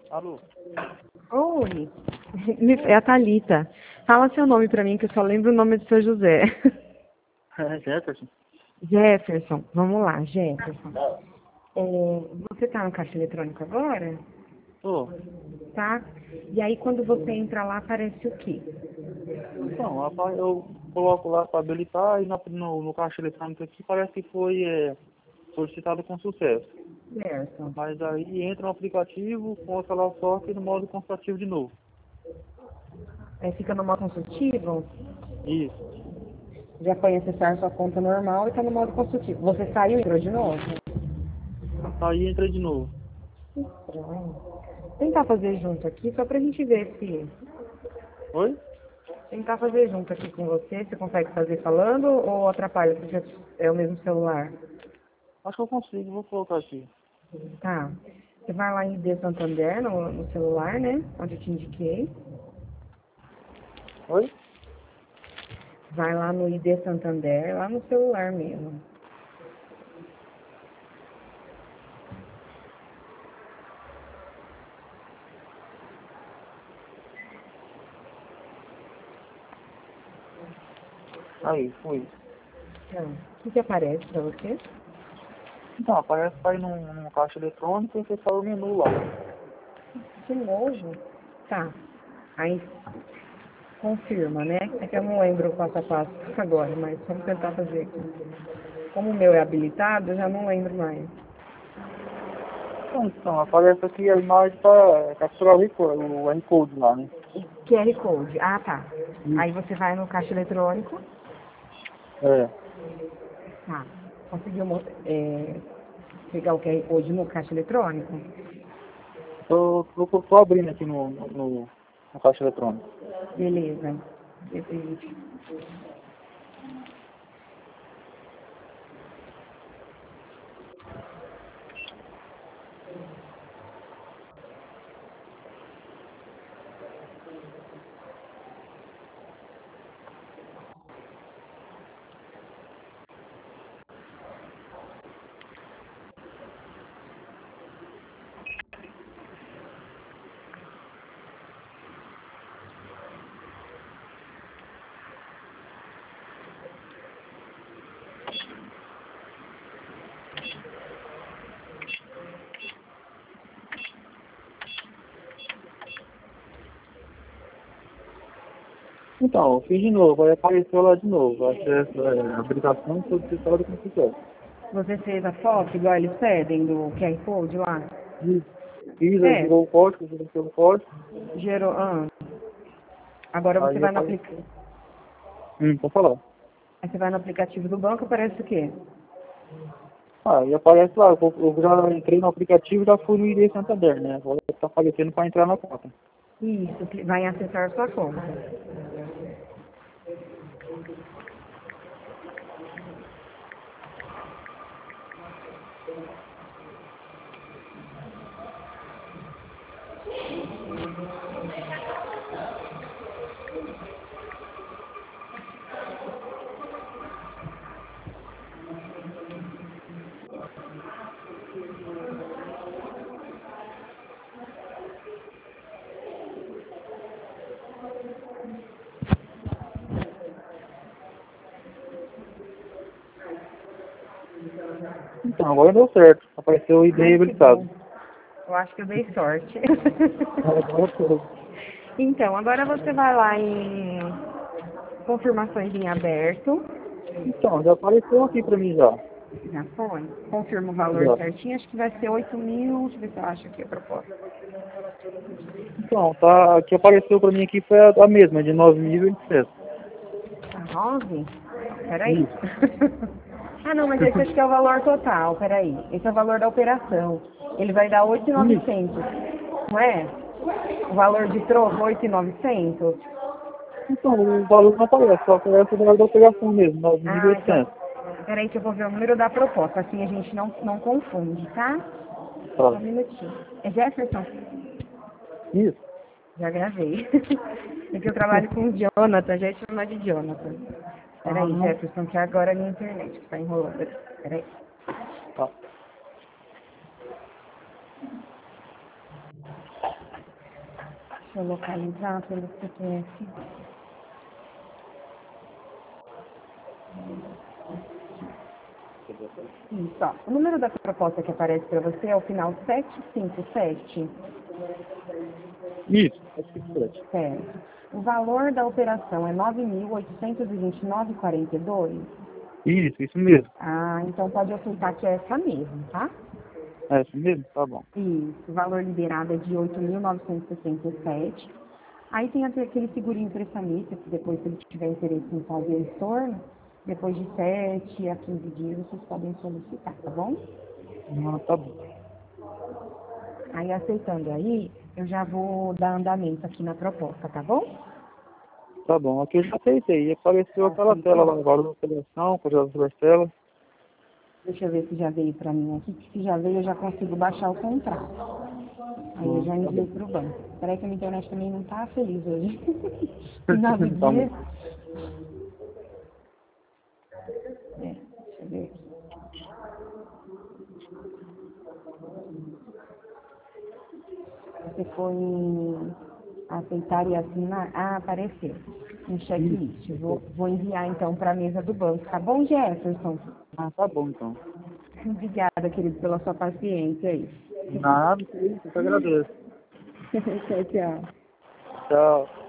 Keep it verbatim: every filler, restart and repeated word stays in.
Alô? Oi, Me- é a Thalita. Fala seu nome pra mim, que eu só lembro o nome do seu José. É Jefferson? Jefferson, vamos lá, Jefferson. É, você tá no caixa eletrônico agora? Tô. Tá? E aí quando você entra lá, aparece o quê? Então, apa- eu coloco lá para habilitar e na- no, no caixa eletrônico aqui parece que foi é, solicitado com sucesso. Certo. Mas aí entra no aplicativo, conta lá só que no modo consultativo de novo. Aí fica no modo consultivo, Isso. já foi acessar sua conta normal e tá no modo consultivo. Você saiu e entrou de novo? Aí entra de novo. Estranho. Tentar fazer junto aqui, só pra gente ver se... Oi? Tentar fazer junto aqui com você, você consegue fazer falando ou atrapalha, porque é o mesmo celular? Acho que eu consigo, vou colocar aqui. Tá. Você vai lá em I D Santander no, no celular, né? Onde eu te indiquei. Oi? Vai lá no I D Santander, lá no celular mesmo. Aí, foi. Então, o que, que aparece pra você? Então, aparece que vai num, num caixa eletrônico e você fala o menu lá. De novo? Tá. Aí confirma, né? É que eu não lembro o passo a passo agora, mas vamos tentar fazer aqui. Como o meu é habilitado, eu já não lembro mais. Então, então, aparece aqui a imagem para capturar o R Code o R Code lá, né? Q R Code. Ah, tá. Aí Isso. você vai no caixa eletrônico. É. Tá. Conseguiu mo- é, pegar o Q R Code no caixa eletrônico? Tô, tô, tô abrindo aqui no, no, no caixa eletrônico. Beleza. Depende. Então, eu fiz de novo, aí apareceu lá de novo. Acesso é, habilitação solicitada com sucesso. Você fez a foto igual eles pedem do Q R Code lá? Isso. Fiz, aí É, girou o código, girou o código. gerou. Ah. Agora você Aí vai no aplica... apareceu. Hum, pode falar. Aí você vai no aplicativo do banco, aparece o quê? Ah, e aparece lá, eu, eu já entrei no aplicativo e já fui no I D Santander, né? Agora tá aparecendo para entrar na conta. Isso, que vai acessar sua conta. Então, agora deu certo. Apareceu o I D Ai, que habilitado. bom. Eu acho que eu dei sorte. Agora foi. Então, agora você vai lá em confirmações em aberto. Então, já apareceu aqui pra mim já. Já foi. Confirma o valor Já. certinho. Acho que vai ser oito mil. Deixa eu ver se eu acho aqui a proposta. Então, tá, que apareceu pra mim aqui foi a, a mesma, de nove mil e oitocentos. Tá nove? Peraí. Isso. Ah, não, mas esse acho que é o valor total. Peraí. Esse é o valor da operação. Ele vai dar oito mil e Isso. novecentos. Não é? O valor de troco, oito mil e novecentos. Então, o valor não aparece, só aparece o valor da operação mesmo, Ah, então. nove mil e oitocentos. Peraí que eu vou ver o número da proposta. Assim a gente não, não confunde, tá? Só um Tá. minutinho. É Jefferson? Isso. Já gravei. É que eu trabalho com o Jonathan, já ia chamar de Jonathan. Peraí, Aham. Jefferson, que agora é a minha internet que tá enrolando aqui. Peraí. Tá. Deixa eu localizar pelo C P F. Isso, ó. O número da proposta que aparece para você é o final sete cinco sete. Isso, acho que foi. Certo. O valor da operação é nove mil oitocentos e vinte e nove vírgula quarenta e dois. Isso, isso mesmo. Ah, então pode aceitar que é essa mesmo, tá? É isso mesmo? Tá bom. Isso. O valor liberado é de oito mil novecentos e sessenta e sete. Aí tem aquele segurinho prestamista, que depois, se ele tiver interesse em fazer o estorno, depois de sete a quinze dias, vocês podem solicitar, tá bom? Ah, tá bom. Aí, aceitando aí, eu já vou dar andamento aqui na proposta, tá bom? Tá bom, aqui eu já aceitei. E apareceu aquela tela lá agora da operação, com as duas telas. Deixa eu ver se já veio para mim aqui, que se já veio eu já consigo baixar o contrato. Aí eu já enviei para o banco. Espera aí que a minha internet também não tá feliz hoje. Final do Tá dia. bom. É, deixa eu ver aqui. Você foi em aceitar e assinar? Ah, apareceu. Um checklist. Vou, vou enviar então para a mesa do banco. Tá bom, Jefferson? Ah, tá bom então. Obrigada, querido, pela sua paciência aí. Nada, eu que agradeço. Tchau, tchau. Tchau.